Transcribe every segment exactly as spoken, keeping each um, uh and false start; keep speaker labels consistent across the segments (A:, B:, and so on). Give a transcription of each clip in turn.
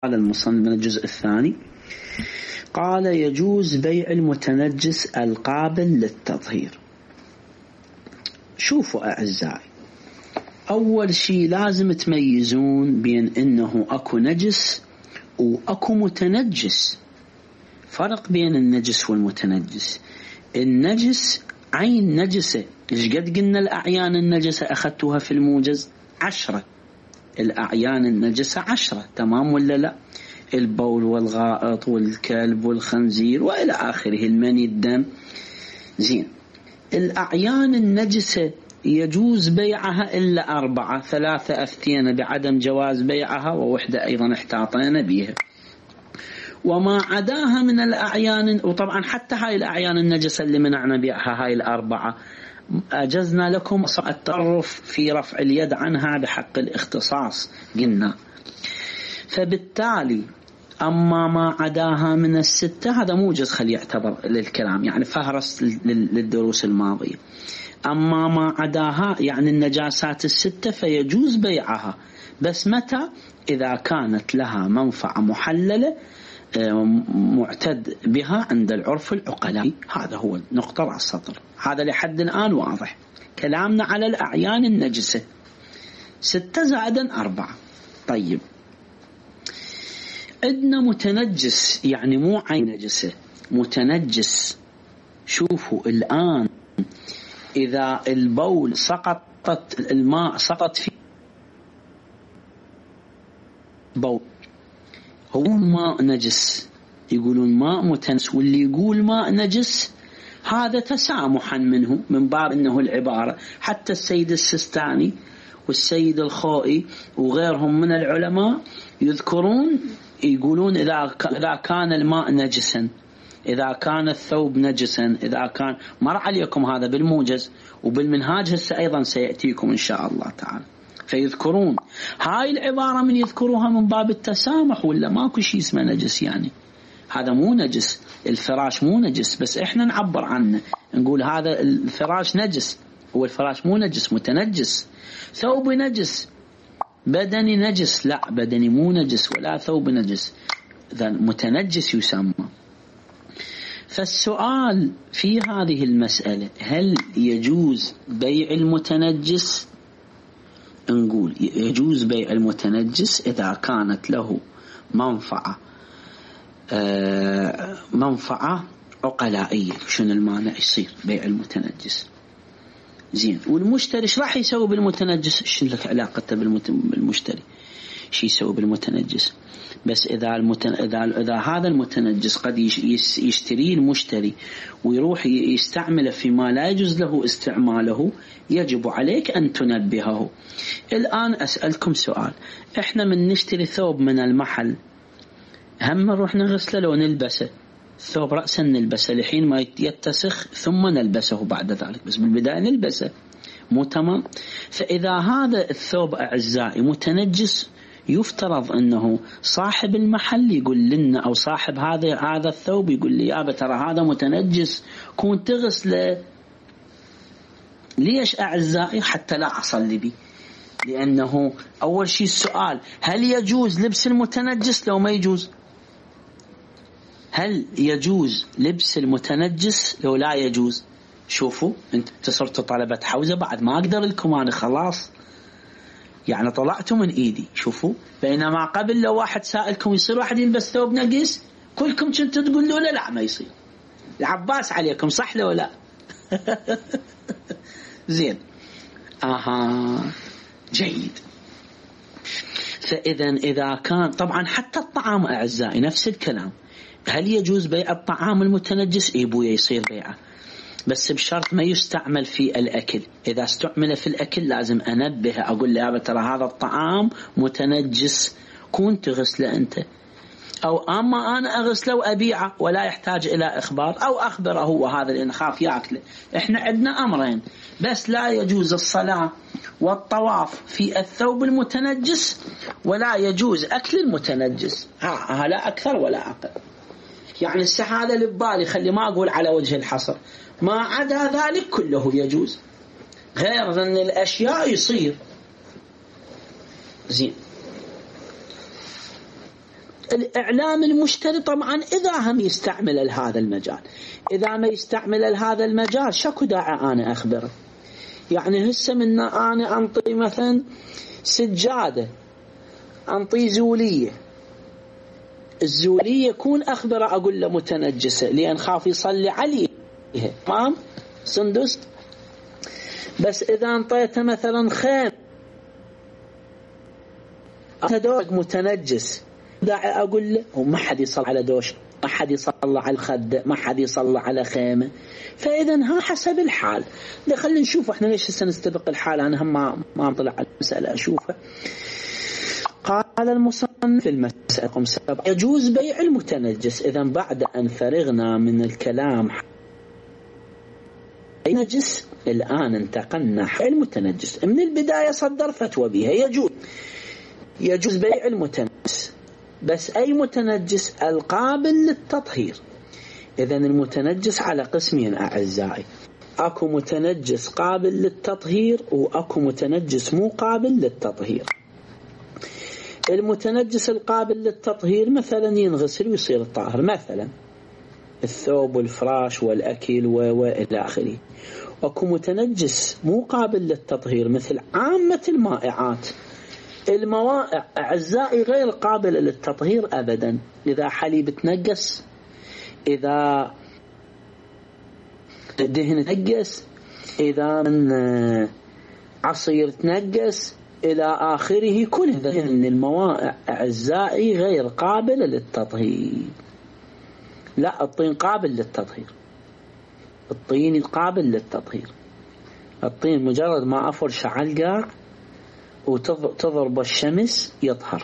A: قال المصنف من الجزء الثاني قال يجوز بيع المتنجس القابل للتطهير. شوفوا أعزائي، أول شيء لازم تميزون بين إنه أكو نجس وأكو متنجس. فرق بين النجس والمتنجس. النجس عين نجسة، إيش قد قلنا الأعيان النجسة أخذتوها في الموجز؟ عشرة. الأعيان النجسة عشرة، تمام ولا لا؟ البول والغائط والكلب والخنزير وإلى آخره، المني، الدم. زين، الأعيان النجسة يجوز بيعها إلا أربعة، ثلاثة أفتينا بعدم جواز بيعها ووحدة أيضا احتاطينا بها. وما عداها من الأعيان، وطبعا حتى هاي الأعيان النجسة اللي منعنا بيعها هاي الأربعة أجزنا لكم التصرف في رفع اليد عنها بحق الاختصاص قلنا. فبالتالي أما ما عداها من الستة هذا موجز، خلي يعتبر للكلام يعني فهرس للدروس الماضية. أما ما عداها يعني النجاسات الستة فيجوز بيعها، بس متى؟ إذا كانت لها منفعة محللة معتد بها عند العرف العقلائي. هذا هو نقطة على السطر، هذا لحد الآن واضح. كلامنا على الأعيان النجسة ستة زائدا أربعة. طيب، عندنا متنجس يعني مو عين نجسة، متنجس. شوفوا الآن، إذا البول سقطت الماء سقط فيه بول، هو ماء نجس، يقولون ماء متنجس. واللي يقول ماء نجس هذا تسامحا منه، من باب أنه العبارة. حتى السيد السستاني والسيد الخوئي وغيرهم من العلماء يذكرون، يقولون إذا إذا كان الماء نجسا، إذا كان الثوب نجسا، إذا كان، مر عليكم هذا بالموجز وبالمنهاج هسه أيضا سيأتيكم إن شاء الله تعالى. فيذكرون هاي العبارة من يذكروها من باب التسامح، ولا ماكو شيء اسمه نجس. يعني هذا مو نجس، الفراش مو نجس، بس إحنا نعبر عنه نقول هذا الفراش نجس. هو الفراش مو نجس، متنجس. ثوب نجس، بدني نجس، لا بدني مو نجس ولا ثوب نجس، إذا متنجس يسمى. فالسؤال في هذه المسألة، هل يجوز بيع المتنجس؟ نقول يجوز بيع المتنجس إذا كانت له منفعة آه منفعة عقلائية. شنو المانع؟ يصير بيع المتنجس. زين، والمشتري ايش راح يسوي بالمتنجس؟ ايش لك علاقته بالمشتري؟ شو يسوي بالمتنجس؟ بس إذا المتن... إذا إذا هذا المتنجس قد يشتريه المشتري ويروح يستعمله فيما لا يجوز له استعماله، يجب عليك أن تنبهه. الآن أسألكم سؤال، إحنا من نشتري ثوب من المحل هم نروح نغسله لو نلبسه؟ الثوب رأسا نلبسه لحين ما يتسخ ثم نلبسه بعد ذلك، بس بالبداية نلبسه، مو تمام؟ فإذا هذا الثوب أعزائي متنجس، يفترض أنه صاحب المحل يقول لنا، أو صاحب هذا هذا الثوب يقول لي يا ترى هذا متنجس، كون تغسله. ليش أعزائي؟ حتى لا أصلي بي. لأنه أول شيء السؤال، هل يجوز لبس المتنجس لو ما يجوز؟ هل يجوز لبس المتنجس لو لا يجوز؟ شوفوا، انت صرتوا طلبة حوزة بعد ما أقدر لكم أنا، خلاص يعني طلعتوا من إيدي. شوفوا، بينما قبل لو واحد سائلكم يصير واحد يلبس ثوب نجس، كلكم كنتوا تقولوا لا لا ما يصير. العباس عليكم، صح لو لا؟ زين، آها، جيد. فإذا إذا كان، طبعا حتى الطعام أعزائي نفس الكلام، هل يجوز بيع الطعام المتنجس؟ إيه بويا يصير بيعه، بس بشرط ما يستعمل في الأكل. إذا استعمل في الأكل لازم أنبه، أقول له ترى هذا الطعام متنجس، كنت تغسله أنت، أو أما أنا أغسله وأبيعه ولا يحتاج إلى إخبار، أو أخبره وهذا لأن خاف يأكله. إحنا عندنا أمرين بس، لا يجوز الصلاة والطواف في الثوب المتنجس، ولا يجوز أكل المتنجس. ها لا أكثر ولا أقل. يعني السحادة لبالي، خلي ما أقول على وجه الحصر، ما عدا ذلك كله يجوز، غير أن الأشياء يصير. زين، الإعلام المشتري طبعا إذا هم يستعمل هذا المجال، إذا ما يستعمل هذا المجال شكو داعي أنا أخبره. يعني هسه من أنا أنطي مثلا سجادة، أنطي زولية، الزولية يكون أخبره أقول له متنجسة لأن خاف يصلي عليها، تمام سندس. بس إذا أنطيته مثلا خيم دوق متنجس، داعي أقول له وما حد يصلي على دوش، ما حد يصلي على الخدة، ما حد يصلي على خيمة. فإذا ها حسب الحال. خلينا نشوف احنا ليش سنستبق الحال، أنا هم ما ما أطلع على المسألة أشوفها. قال المصنف في المسألة رقم سبعة يجوز بيع المتنجس. إذا بعد أن فرغنا من الكلام نجس الآن انتقلنا حول المتنجس. من البداية صدر فتوى بها يجوز يجوز بيع المتنجس، بس أي متنجس؟ القابل للتطهير. إذن المتنجس على قسمين أعزائي، أكو متنجس قابل للتطهير وأكو متنجس مو قابل للتطهير. المتنجس القابل للتطهير مثلا ينغسل ويصير طاهر، مثلا الثوب والفراش والأكل وإلى آخره. أكو متنجس مو قابل للتطهير مثل عامة المائعات. الموائع أعزائي غير قابلة للتطهير أبدا. إذا حليب تنجس، إذا دهن تنجس، إذا من عصير تنجس إلى آخره، كل هذه الموائع أعزائي غير قابلة للتطهير. لا، الطين قابل للتطهير، الطين قابل للتطهير. الطين مجرد ما أفرش على القاع وتضرب الشمس يطهر،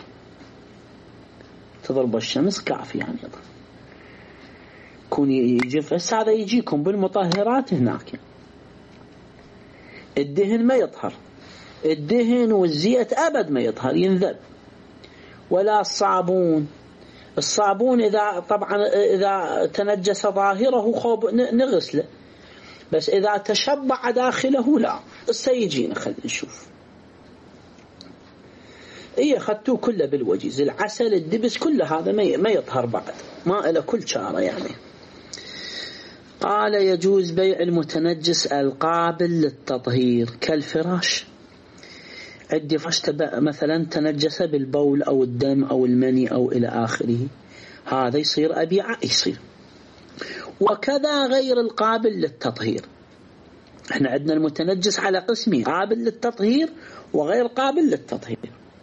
A: تضرب الشمس كافي يعني يطهر. كون يجي بس هذا يجيكم بالمطهرات هناك. الدهن ما يطهر، الدهن والزيت أبد ما يطهر، ينذب. ولا الصابون، الصابون إذا طبعا إذا تنجس ظاهره خوب نغسله، بس إذا تشبع داخله لا. سيجينا خلينا نشوف. إيه خدتوه كله بالوجيز، العسل الدبس كل هذا ما يطهر بعد، ما إلى كل شارة يعني. قال يجوز بيع المتنجس القابل للتطهير كالفراش. عندي فراش مثلا تنجس بالبول أو الدم أو المني أو إلى آخره، هذا يصير أبيعه يصير. وكذا غير القابل للتطهير. احنا عندنا المتنجس على قسمين، قابل للتطهير وغير قابل للتطهير.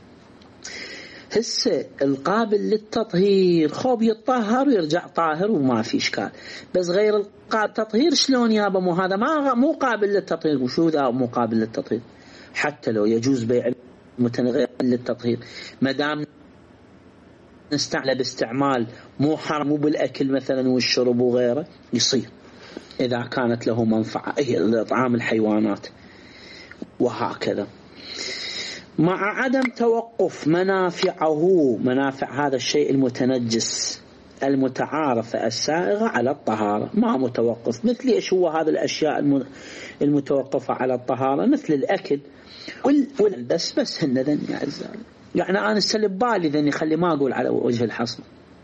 A: هسه القابل للتطهير خوب يتطهر ويرجع طاهر وما في إشكال، بس غير القابل للتطهير شلون يابا؟ مو هذا ما مو قابل للتطهير. وشو ذا مو قابل للتطهير؟ حتى لو يجوز بيع المتنجس للتطهير ما دام نستعمل باستعمال مو حرام، مو بالأكل مثلا والشرب وغيره، يصير إذا كانت له منفعة، هي طعام الحيوانات وهكذا. مع عدم توقف منافعه، منافع هذا الشيء المتنجس المتعارفة السائغة على الطهارة، ما متوقف. مثل إيش هو هذا الأشياء المتوقفة على الطهارة؟ مثل الأكل والبس، بس هن ذن يا عزال. يعني أنا استلب بالي ذن يخلي ما أقول على وجه الحصر.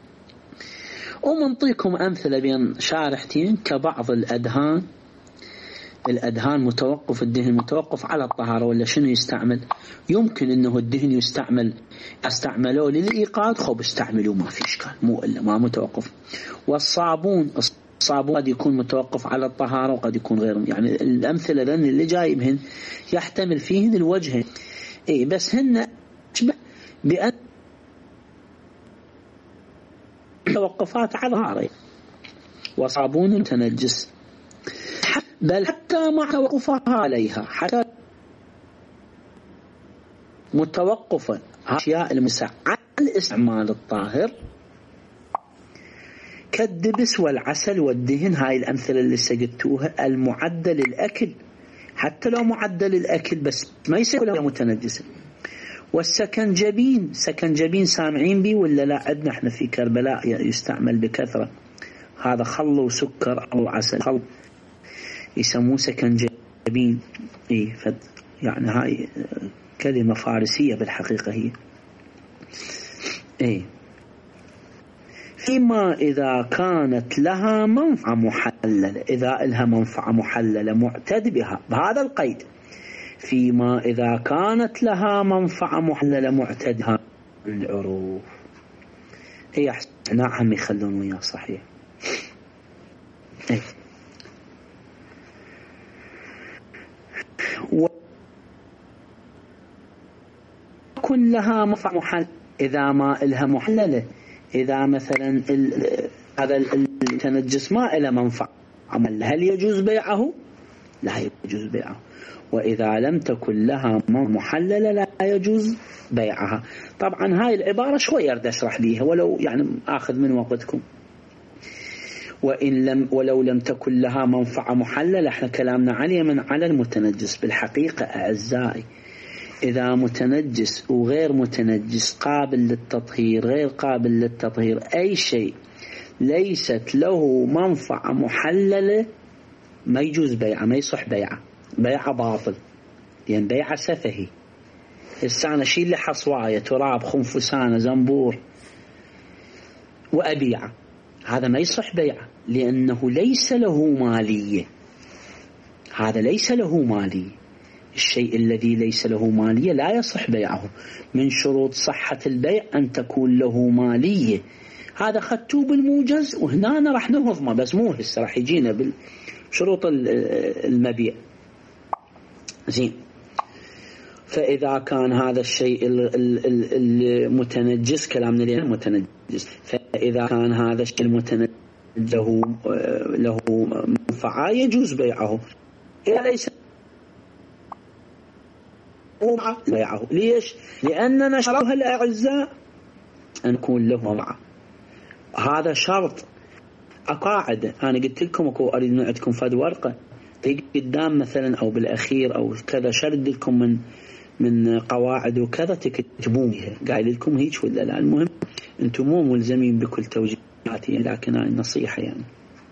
A: ومنطيكم أمثلة بين شارحتين كبعض الأدهان. الأدهان متوقف، الدهن متوقف على الطهارة ولا شنو يستعمل؟ يمكن أنه الدهن يستعمل استعملوه للإيقاد، خب استعملوه ما في إشكال، مو إلا ما متوقف. والصابون، الصابون قد يكون متوقف على الطهارة وقد يكون غير. يعني الأمثلة ذن اللي جايبهن يحتمل فيهن الوجه، إيه بس هن بأن توقفات على الطهارة. وصابون متنجس، بل حتى مع توقفها عليها، حتى متوقفة أشياء المساعدة على الاستعمال الطاهر كالدبس والعسل والدهن. هاي الأمثلة اللي سجدتوها المعدل للأكل، حتى لو معدل الأكل بس ما يصير متنجس. والسكنجبين، سكنجبين سامعين بي ولا لا؟ عندنا احنا في كربلاء يستعمل بكثرة، هذا خل وسكر أو عسل، خل يسموه سكنجبين. إيه فد يعني هاي كلمة فارسية بالحقيقة هي. إيه فيما إذا كانت لها منفعة محللة، إذا لها منفعة محللة معتد بها بهذا القيد، فيما إذا كانت لها منفعة محللة معتد بها العروف. هي أحسن نعم يخلون وياه صحيح. وكن لها منفعة محللة إذا ما لها محللة، إذا مثلا هذا المتنجس ما له منفعة هل يجوز بيعه؟ لا يجوز بيعه. وإذا لم تكن لها محللة لا يجوز بيعها. طبعا هاي العبارة شوي أريد أشرح ليها ولو يعني آخذ من وقتكم. وإن لم ولو لم تكن لها منفعة محللة، احنا كلامنا عليه من على المتنجس. بالحقيقة أعزائي إذا متنجس وغير متنجس، قابل للتطهير غير قابل للتطهير، أي شيء ليست له منفعة محللة ما يجوز بيعه، ما يصح بيعه، بيعه باطل، لأن يعني بيعه سفهي. السانة شيل لي حصواية تراب خنفسانة زنبور وأبيعه، هذا ما يصح بيعه لأنه ليس له مالية. هذا ليس له مالية. الشيء الذي ليس له مالية لا يصح بيعه. من شروط صحة البيع أن تكون له مالية. هذا خدتوه بالموجز وهنا راح نهضمه، بس مو هسه راح يجينا بشروط المبيع. زين. فإذا كان هذا الشيء المتنجس، كلامنا ليه متنجس، فإذا كان هذا الشيء المتنجس له له منفعة يجوز بيعه. إذا ليس بيعه، ليش؟ لأننا شرطها الأعزاء أن يكون له منفعة. هذا شرط. قاعدة أنا قلت لكم أكو أريد نعدكم فد ورقة قدام مثلا أو بالأخير أو كذا، شرد لكم من من قواعد وكذا تكتبونها، قايل لكم هيك ولا لا. المهم أنتم مو ملزمين بكل توجيهاتي، لكن هاي النصيحة يعني.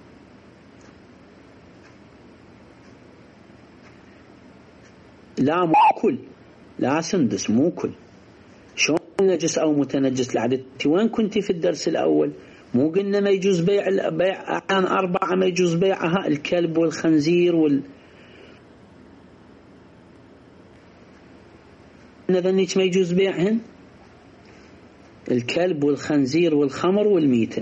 A: لا مو كل، لا سندس مو كل. شلون نجس أو متنجس؟ لعدتي وين كنتي في الدرس الأول؟ مو قلنا ما يجوز بيع بيع عن أربعة ما يجوز بيعها، الكلب والخنزير وال نذنيك ما يجوز بيعهن، الكلب والخنزير والخمر والميتة،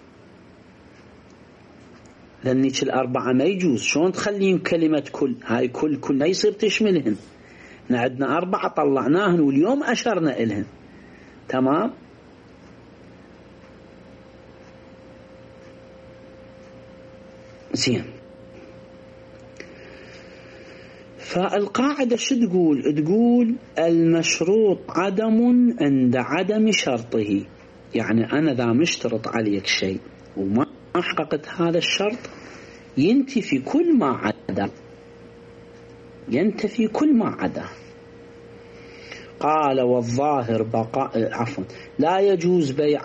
A: ذنيك الأربعة ما يجوز. شلون تخلين كلمة كل؟ هاي كل كل ما يصير تشملهن. عندنا أربعة طلعناهن واليوم أشرنا إلهن. تمام؟ زين. فالقاعدة شو تقول؟ تقول المشروط عدم عند عدم شرطه. يعني أنا ذا مشترط عليك شيء وما حققت هذا الشرط ينتفي كل ما عدا، ينتفي كل ما عدا. قال والظاهر بقاء عفوا لا يجوز بيع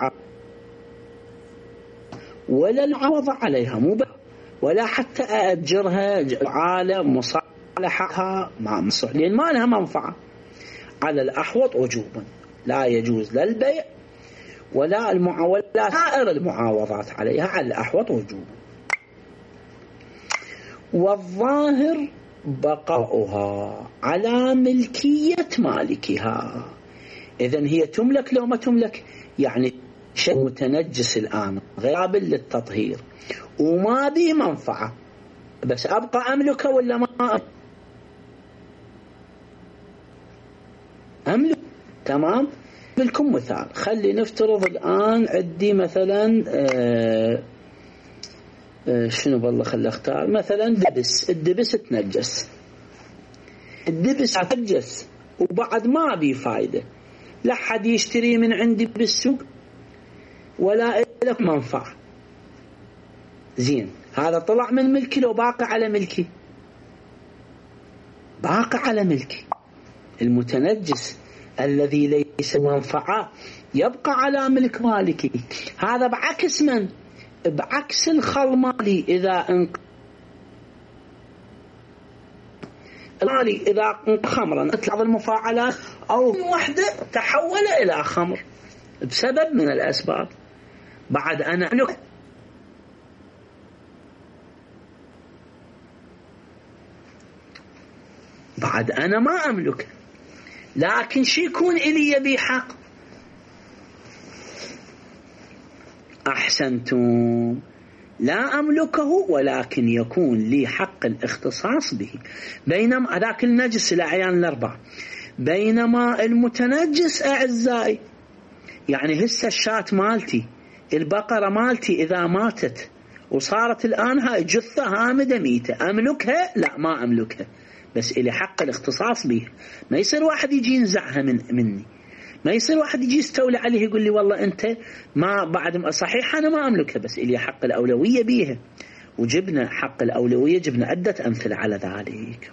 A: ولا العوض عليها، مو ولا حتى أأجرها عالم مصالحها مع مصلح، لأن ما لها منفعة. على الأحوط وجوبا لا يجوز لا البيع ولا المعاوضات، سائر المعاوضات عليها على الأحوط وجوبا. والظاهر بقاؤها على ملكية مالكها. إذن هي تملك لو ما تملك، يعني شيء متنجس الآن غير قابل للتطهير وما به منفعة، بس أبقى أملكه ولا ما أملك؟ تمام. لكم مثال، خلي نفترض الآن عندي مثلا آآ آآ شنو والله خلي اختار مثلا دبس. الدبس تنجس، الدبس تنجس وبعد ما بي فايدة، لا حد يشتري من عندي بالسوق ولا لك منفعة. زين، هذا طلع من ملكي لو باقي على ملكي؟ باقي على ملكي. المتنجس الذي ليس منفعة يبقى على ملك مالكي. هذا بعكس من؟ بعكس الخل مالي. إذا انق... مالي إذا خمرا تطلع المفاعلات أو وحدة تحول إلى خمر بسبب من الأسباب. بعد أنا أملك بعد أنا ما أملك، لكن شي يكون إلي بي حق. أحسنتم، لا أملكه ولكن يكون لي حق الاختصاص به. بينما ذاك النجس الأعيان الأربعة، بينما المتنجس أعزائي يعني هسه الشاة مالتي، البقرة مالتي إذا ماتت وصارت الآن هاي جثة هامدة ميتة، أملكها؟ لا ما أملكها، بس إلي حق الاختصاص به. ما يصير واحد يجي ينزعها من مني، ما يصير واحد يجي يستولي عليه يقول لي والله أنت ما بعد صحيح أنا ما أملكها بس إلي حق الأولوية بيها. وجبنا حق الأولوية، جبنا عدة أمثلة على ذلك.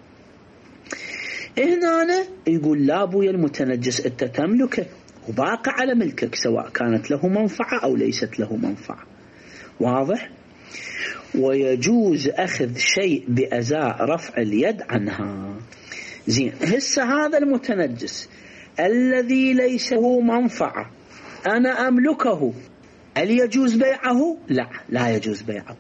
A: هنا يقول لا بويا المتنجس أنت تملكه وباقي على ملكك سواء كانت له منفعة أو ليست له منفعة. واضح؟ ويجوز أخذ شيء بأزاء رفع اليد عنها. زين، هسه هذا المتنجس الذي ليس له منفعة أنا أملكه، هل يجوز بيعه؟ لا، لا يجوز بيعه.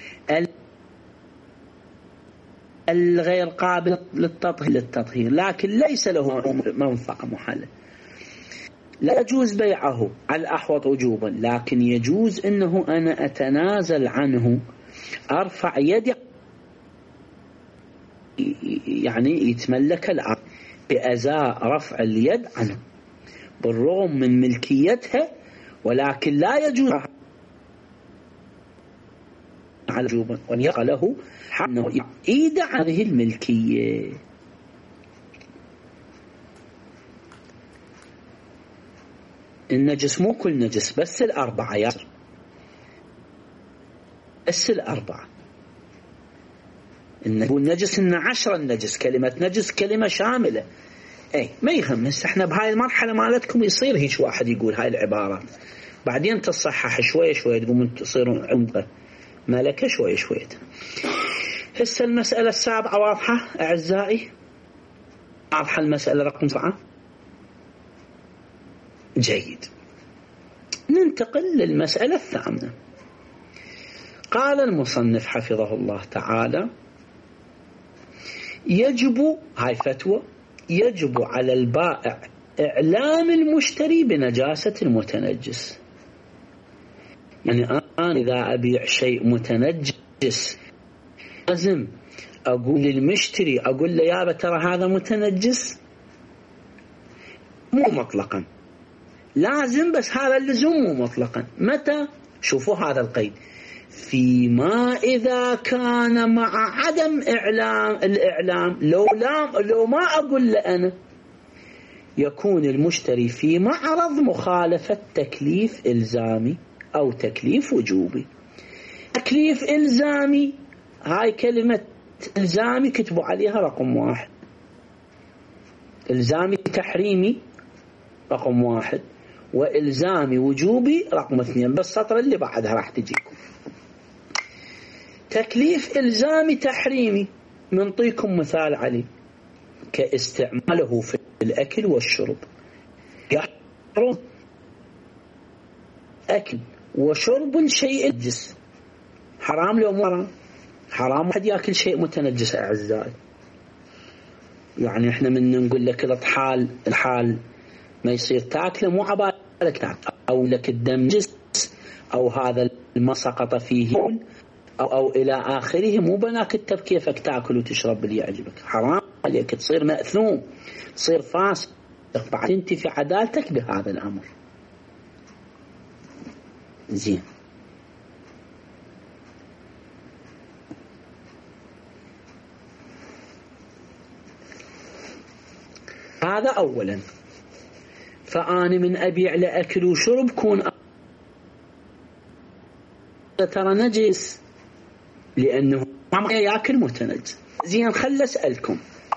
A: الغير قابل للتطهير للتطهير لكن ليس له منفعة محلة، لا يجوز بيعه على الأحوط وجوبا، لكن يجوز أنه أنا أتنازل عنه، أرفع يدي يعني يتملك الأرض بأزاء رفع اليد عنه بالرغم من ملكيتها، ولكن لا يجوز على وجوبا ويقع له حق أنه يعيد هذه الملكية. النجس مو كل نجس، بس الأربعة يا بس الأربعة. النجس إن عشرة النجس، كلمة نجس كلمة شاملة. أي ما يهم، احنا بهاي المرحلة مالتكم يصير هيك واحد يقول هاي العبارات، بعدين تصحح شوية شوية تقوم تصيرون عمقة ملكة شوية شوية. هسه المسألة السابعة واضحة أعزائي؟ واضحة المسألة رقم سبعة؟ جيد، ننتقل للمسألة الثامنة. قال المصنف حفظه الله تعالى: يجب، هاي فتوى، يجب على البائع إعلام المشتري بنجاسة المتنجس. يعني أنا إذا أبيع شيء متنجس لازم أقول للمشتري، أقول له يابا ترى هذا متنجس؟ مو مطلقا لازم، بس هذا اللزوم مو مطلقا. متى؟ شوفوا هذا القيد: فيما إذا كان مع عدم إعلام الإعلام، لو لا لو ما أقول له أنا، يكون المشتري في معرض مخالفة تكليف إلزامي أو تكليف وجوبي. تكليف إلزامي، هاي كلمة إلزامي كتبوا عليها رقم واحد، إلزامي تحريمي رقم واحد، وإلزامي وجوبي رقم اثنين، بس السطر اللي بعدها راح تجيكم. تكليف إلزامي تحريمي نعطيكم مثال عليه، كاستعماله في الأكل والشرب. يحرم أكل وشرب شيء نجس، حرام لو مو حرام؟ حرام واحد يأكل شيء متنجس أعزائي. يعني إحنا من نقول لك الحال الحال ما يصير تاكله، مو عبالك تاكل، أو لك الدم نجس، أو هذا ما سقط فيه أو, أو إلى آخره، مو بناك التب كيفك تاكل وتشرب اللي يعجبك، حرام عليك، تصير مأثوم، تصير فاسق، بعد انت في عدالتك بهذا الأمر. زين، هذا أولا. فأنا من أبيع لأكل وشرب كون ترى نجس لأنه ما يأكل متنجس. زين، خل أسألكم،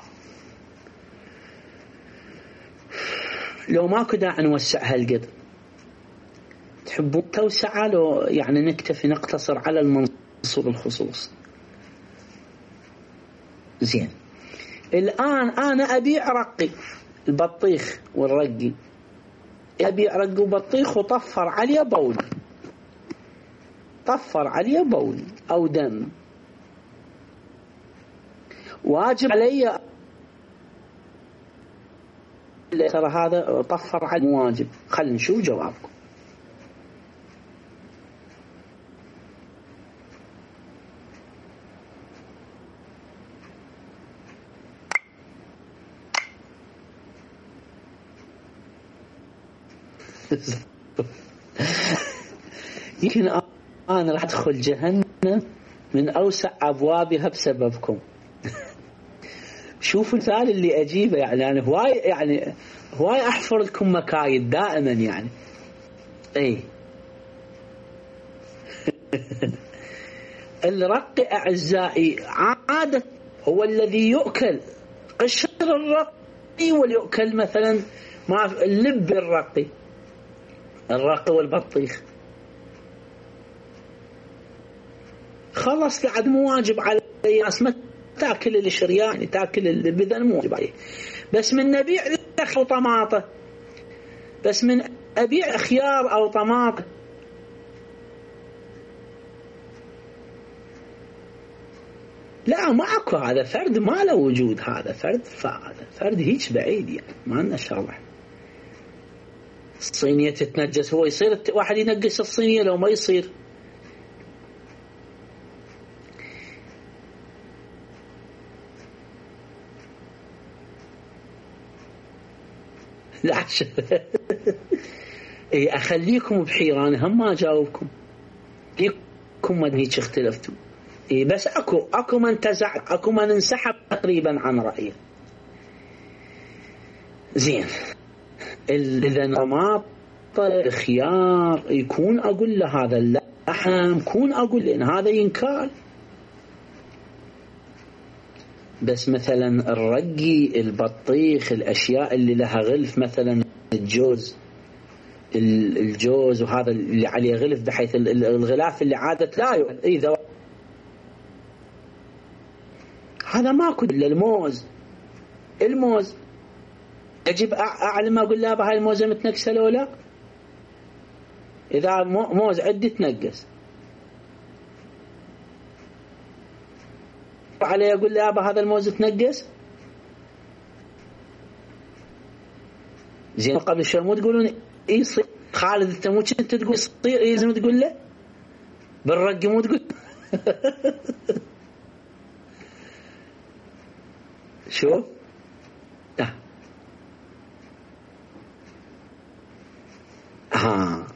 A: لو ماكو داعي نوسع هالقد، تحبون توسعة لو يعني نكتفي نقتصر على المنصوب الخصوص؟ زين، الآن أنا أبيع رقي، البطيخ والرقي، أبيع رقي وبطيخ وطفر عليه بول، طفر عليه بول أو دم، واجب علي ترى هذا طفر على واجب. خلنا نشوف جوابكم. يمكن أنا راح أدخل جهنم من أوسع أبوابها بسببكم. شوفوا المثال اللي أجيبه، يعني أنا هواي يعني هواي أحفر لكم مكايد دائما يعني. أي الرق أعزائي عادة هو الذي يؤكل قشر الرقي، ويؤكل مثلا مع اللب الرقي، الرق والبطيخ. خلص قاعد مو واجب على الناس ما تاكل الشريان، يعني تاكل اللب مو واجب عليه. بس من نبيع لك طماطه، بس من أبيع خيار أو طماطم لا ماكو، هذا فرد ما له وجود، هذا فرد فهذا فرد هيك بعيد يعني ما لنا شرح. الصينية تتنجس، هو يصير واحد ينقص الصينية لو ما يصير؟ لا اي اخليكم بحيرة، انا هم ما اجاوبكم ليكم ما هيك اختلفتوا. اي بس اكو اكو من تزع، اكو من انسحب تقريبا عن رأيه. زين اذا طماطم خيار يكون اقول له هذا اللحم، كون اقول لان هذا ينكال. بس مثلا الرقي البطيخ الاشياء اللي لها غلف، مثلا الجوز الجوز وهذا اللي عليه غلف بحيث الغلاف اللي عادة لا يؤكل، اذا هذا ماكو الا الموز. الموز يجب اعلم اقول له بهاي الموزه متنقسه لو لا؟ اذا موز عندي تنقس عليه اقول له هذا الموز تنقس. زين قبل شوي مو تقولون اي يصير؟ خالد انت مو كنت تقول يصير؟ اي لازم تقول له بالرق مو تقول. شوف لا ها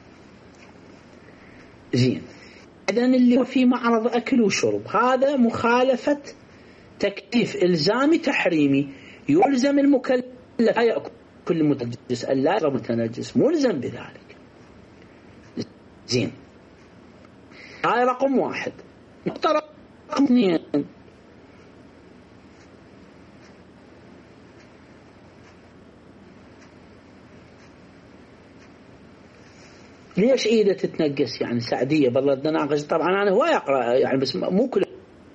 A: زين. إذن اللي هو في معرض أكل وشرب هذا مخالفة تكليف إلزامي تحريمي، يلزم المكلف لا يأكل كل متنجس ألا يشرب متنجس، ملزم بذلك. زين هاي رقم واحد. نقطة رقم اثنين، ليش ايده تتنقس يعني سعديه؟ بالله نناقش طبعا انا هو يقرا يعني بس مو كل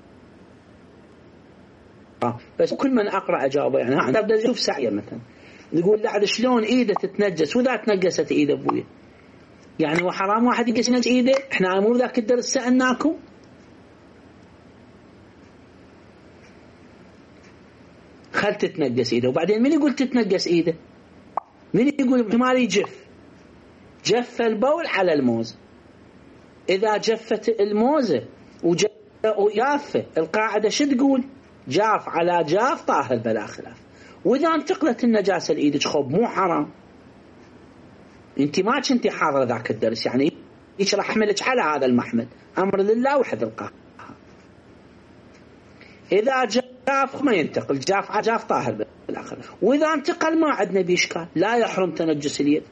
A: بس كل من اقرا اجاوبه يعني. انا بدي اشوف سعيه مثلا يقول لا شلون ايده تتنجس واذا تنقست ايده ابويا يعني وحرام واحد يقص ايده؟ احنا مو ذاك الدرس سالناكم. خل تتنقس ايده وبعدين من يقول تتنقس ايده؟ من يقول احتمال يجف؟ جف البول على الموز. إذا جفت الموزة وجافة القاعدة شو تقول؟ جاف على جاف طاهر بلا خلاف. وإذا انتقلت النجاسة لإيدك خب مو حرام؟ أنت ما كنتي حاضرة ذاك الدرس يعني إيش راح أحملك على هذا المحمل؟ أمر لله وحد القاها. إذا جاف ما ينتقل، جاف على جاف طاهر بلا خلاف. وإذا انتقل ما عندنا بإشكال، لا يحرم تنجس اليد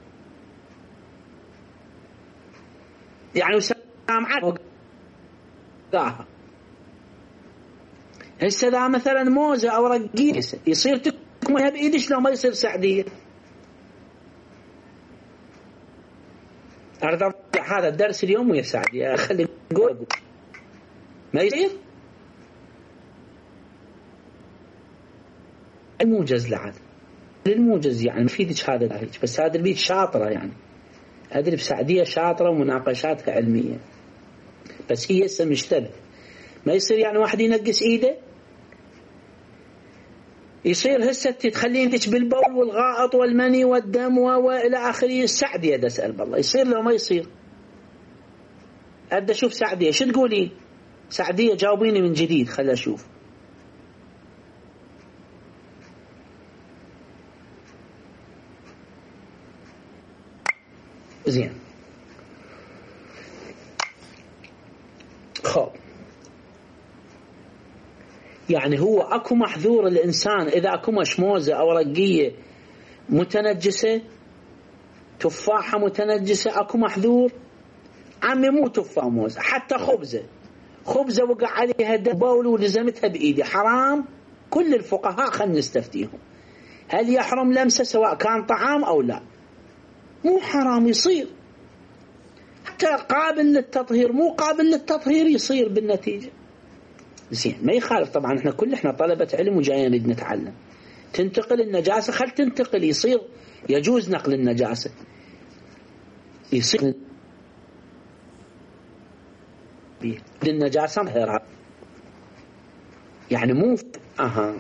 A: يعني وسامعك قاها. هسه ذا مثلا موزة أو رقيق يصير تكمها بإيدش لو ما يصير سعدية. أرضى هذا الدرس اليوم ويا سعدية خلي نقول ما يصير الموجز لعد للموجز يعني مفيدش هذا الهيج. بس هذا البيت شاطرة يعني أدري بسعدية شاطرة ومناقشاتها علمية. بس هي هسه مشتبه. ما يصير يعني واحد ينقص إيده، يصير هسه تخلينك بالبول والغائط والمني والدم وإلى آخره. السعدية دا أسأل بالله يصير لو ما يصير؟ أبدأ أشوف سعدية شو تقولين؟ سعدية جاوبيني من جديد خلي أشوف. زين خب، يعني هو أكو محذور الإنسان إذا أكو مشموزة أو رقية متنجسة، تفاحة متنجسة، أكو محذور؟ عمي مو تفاح موزة، حتى خبزة خبزة وقع عليها دبول ولزمتها بإيدي حرام؟ كل الفقهاء خلنا نستفتيهم هل يحرم لمسه سواء كان طعام أو لا؟ مو حرام، يصير حتى قابل للتطهير، مو قابل للتطهير يصير بالنتيجة. زين ما يخالف طبعا، احنا كل احنا طلبة علم وجايين نريد نتعلم. تنتقل النجاسة خل تنتقل، يصير يجوز نقل النجاسة، يصير النجاسة مهرة يعني مو اها.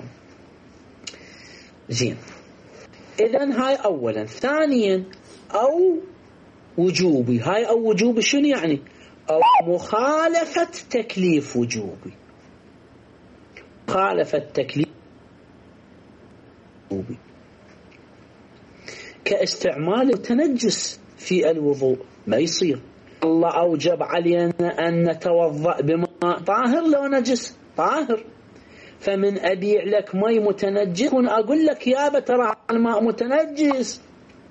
A: زين اذن هاي اولا. ثانيا او وجوبي، هاي او وجوبي شنو يعني؟ او مخالفة تكليف وجوبي، مخالفة تكليف وجوبي كاستعمال التنجس في الوضوء ما يصير. الله أوجب علينا أن نتوضأ بماء طاهر لو نجس طاهر، فمن أبيع لك مي متنجس أقول لك يابا ترى الماء متنجس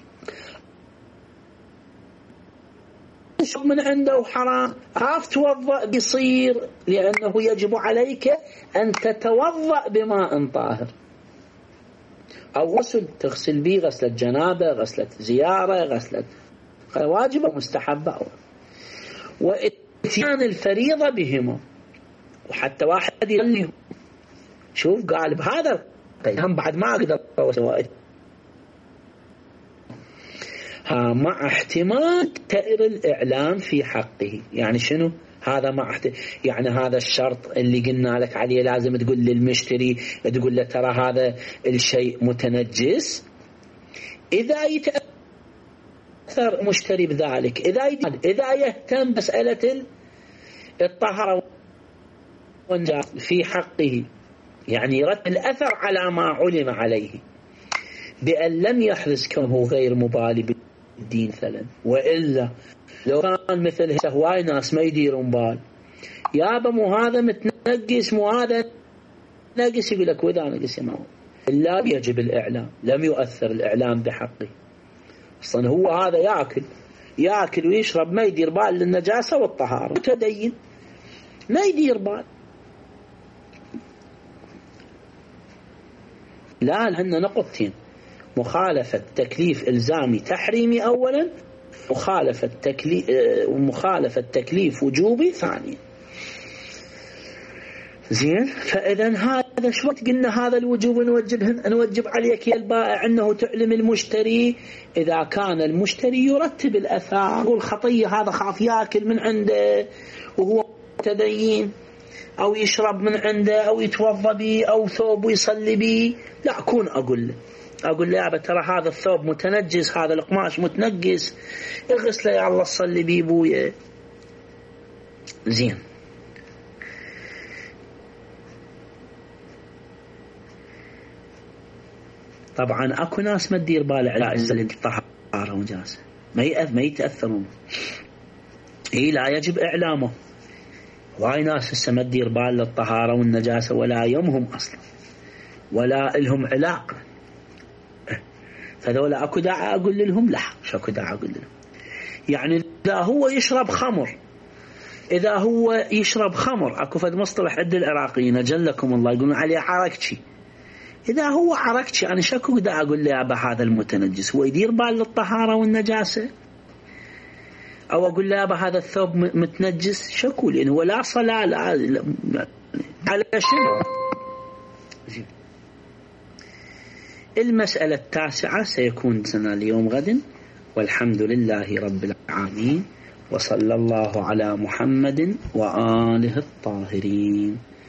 A: شو من عنده حرام، عاف توضأ بيصير، لأنه يجب عليك أن تتوضأ بماء طاهر. أو غسل تغسل به غسلة جنابة، غسلة زيارة، غسلة واجبة مستحبة، واتيان الفريضة بهما. وحتى واحد يقول شوف قال بهذا هم بعد ما أقدر أسوي ها مع احتمال تأثير الإعلام في حقه. يعني شنو هذا؟ مع احتمال يعني هذا الشرط اللي قلنا لك عليه لازم تقول للمشتري، تقول له ترى هذا الشيء متنجس. إذا يتأثر مشتري بذلك، إذا إذا يهتم مسألة الطهارة في حقه، يعني يرتب الأثر على ما علم عليه بأن لم يحرز كونه غير مبالي بالدين مثلا. وإلا لو كان مثل هواي ناس ما يديرون بال، يابا مو هذا متنقس مو هذا نقس، يقول لك وإذا نقس ما هو إلا يجب الإعلام، لم يؤثر الإعلام بحقه. أصلا هو هذا يأكل يأكل ويشرب ما يدير بال للنجاسة والطهارة، متدين ما يدير بال. لا هن نقطتين: مخالفة تكليف إلزامي تحريمي أولا، مخالفة تكليف ومخالفة تكليف وجوبي ثانيا. زين، فإذا هذا شو قلنا هذا الوجوب نوجب نوجب عليك يا البائع أنه تعلم المشتري إذا كان المشتري يرتب الأثار والخطية، هذا خاف يأكل من عنده وهو متدين، أو يشرب من عنده، أو يتوضى به، أو ثوب ويصلي به، لا أكون أقول له أقول له يا ترى هذا الثوب متنجس، هذا القماش متنجس، اغسله يا الله صلي به بويا. زين، طبعا أكو ناس ما تدير بالها على أجزاء الطهارة ونجاسة، ما ما يتأثرون، هي لا يجب إعلامه. واي ناس هسه ما تدير بال للطهارة والنجاسة ولا يومهم أصلا ولا لهم علاقة، فذولا أكو داعي أقول لهم لا، شو أكو داعي أقول لهم؟ يعني إذا هو يشرب خمر، إذا هو يشرب خمر أكو فد مصطلح عند العراقيين أجلكم الله يقولون عليه عركشي، إذا هو عركشي أنا شكو دا أقول له يا هذا المتنجس هو يدير بال للطهارة والنجاسة؟ أو أقول له يا هذا الثوب متنجس؟ شكو، لأنه ولا صلاة لا لا على شنو. المسألة التاسعة سيكون سنة اليوم غد، والحمد لله رب العالمين. وصلى الله على محمد وآله الطاهرين.